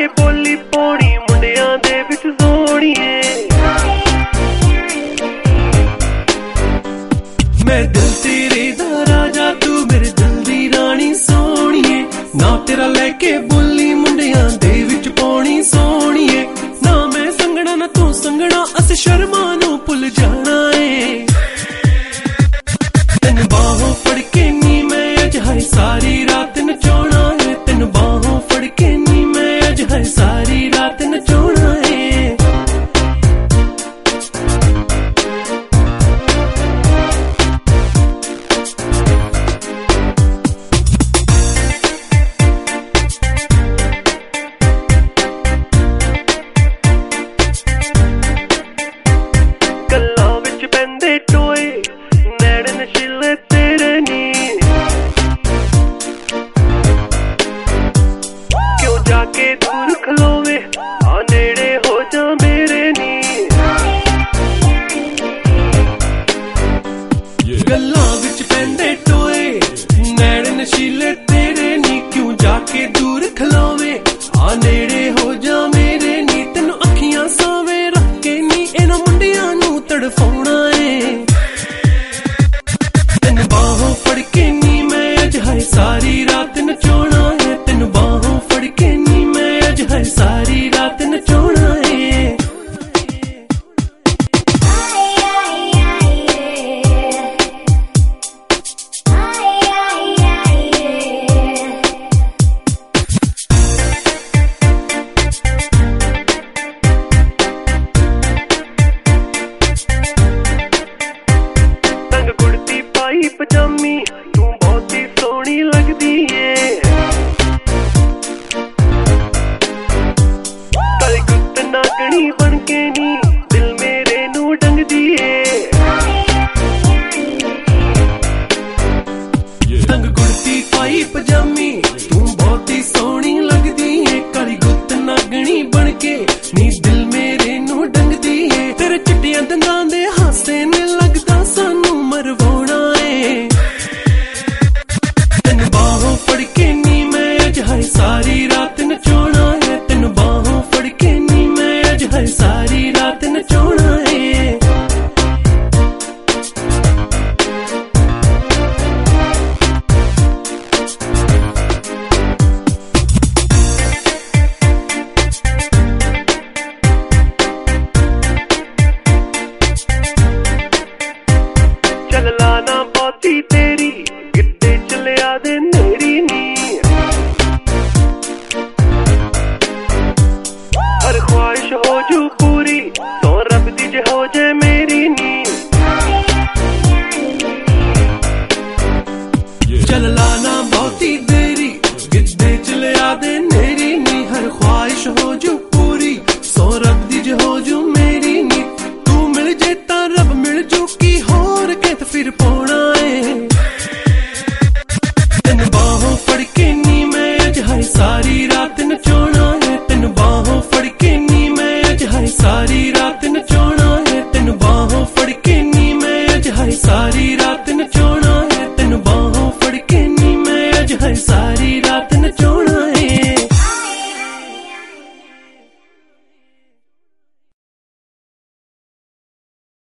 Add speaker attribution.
Speaker 1: के बोली पौनी मुंडियां दे विच सोहणीए। मैं दिल तेरे दा राजा तू मेरे दिल दी रानी सोहणीए। ना तेरा लेके बोली मुंडियां दे विच पौनी सोहणीए। ना मैं संगना ना तू संगना अस शर्मा नू भुल जाना है। तेन बाहों फड़ के नी मैं अज है सारी रात नचाना है। तेन बाहों फड़ के नी मैं अज है सारी रात नचाना है। गल्लां विच पैंदे टोए नैण नशीले तेरे नी। क्यों जाके दूर खलोवे आ नेड़े हो जा मेरे नी। गल्लां विच पैंदे टोए नैण नशीले तेरे नी। क्यों जाके